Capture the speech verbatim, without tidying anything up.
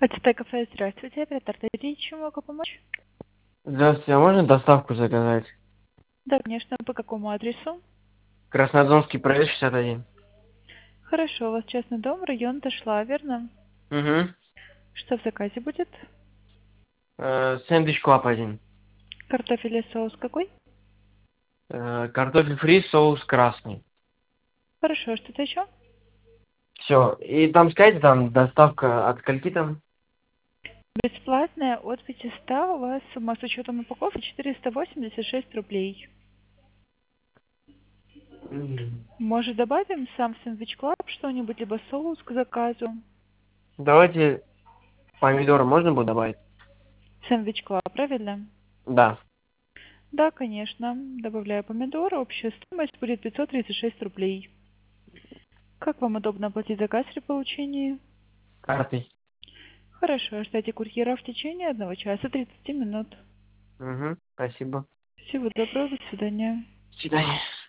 АЦТ кафе, здравствуйте, оператор Дарья, чем могу помочь? Здравствуйте, а можно доставку заказать? Да, конечно, по какому адресу? Краснодонский проезд шестьдесят один. Хорошо, у вас частный дом, район дошла, верно? Угу. Что в заказе будет? Э, сэндвич клаб один. Картофель и соус какой? Э, картофель фри, соус красный. Хорошо, что-то еще? Все. И там скажите, там доставка от скольки там? Бесплатная от пятисот, у вас сумма с учетом упаковки четыреста восемьдесят шесть рублей. Мгм. Может, добавим сам сэндвич клаб что-нибудь, либо соус к заказу? Давайте помидоры можно будет добавить? Сэндвич клаб, правильно? Да. Да, конечно. Добавляю помидоры, общая стоимость будет пятьсот тридцать шесть рублей. Как вам удобно оплатить заказ при получении? Картой. Хорошо, ждите курьера в течение одного часа тридцати минут. Угу. Спасибо. Всего доброго, до свидания. До свидания.